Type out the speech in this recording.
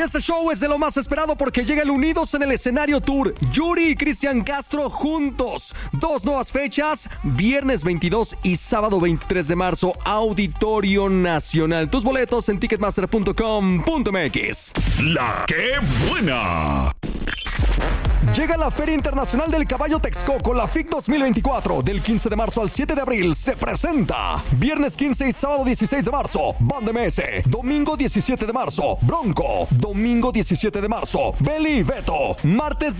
Este show es de lo más esperado porque llega el Unidos en el Escenario Tour. Yuri y Cristian Castro juntos. 2 nuevas fechas, viernes 22 y sábado 23 de marzo, Auditorio Nacional. Tus boletos en ticketmaster.com.mx. La que buena. Llega la Feria Internacional del Caballo Texcoco, la FIC 2024. Del 15 de marzo al 7 de abril se presenta. Viernes 15 y sábado 16 de marzo, Banda MS. Domingo 17 de marzo, Bronco. Domingo 17 de marzo, Beli y Beto. Martes